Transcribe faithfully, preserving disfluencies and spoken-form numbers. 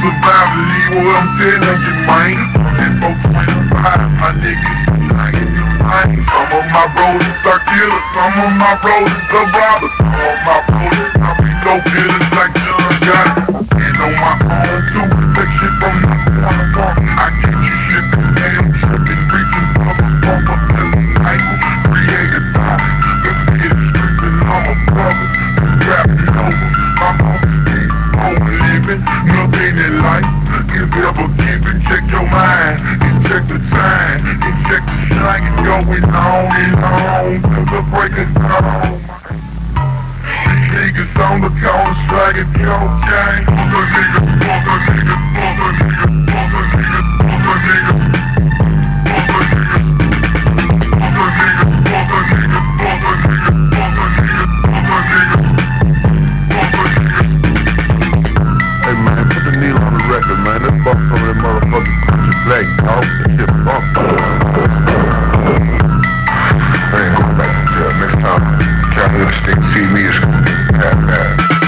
survivor, leave what I'm telling you, man. And four twenty-five, my niggas lying in line. Some of my brothers are killers, some of my brothers are robbers. Some of my brothers are below killers like John Gotti. And on my own too, that shit from the corner car. I get you shit, damn, tripping, reaching for the bumper, feeling cycle, created by. Let's get it streets and I'm a brother. Rap it over, my homies stay slow and living. Nothing in life is ever given. Check your mind and check the time and check the shine going on and on till the break of dawn. These niggas on the corner striking your chain. Fuck a nigga, fuck a nigga, fuck a nigga, fuck a nigga, fuck a nigga, fuck a nigga, fuck a nigga, fuck a nigga, fuck a nigga, fuck a nigga, fuck a nigga, fuck a nigga. Hey man, put the needle on the record, man. Let's bump some of them motherfuckers country black dog. That shit bump. I ain't going back to jail. Next time, try to stick see me, it's gonna be bad, bad.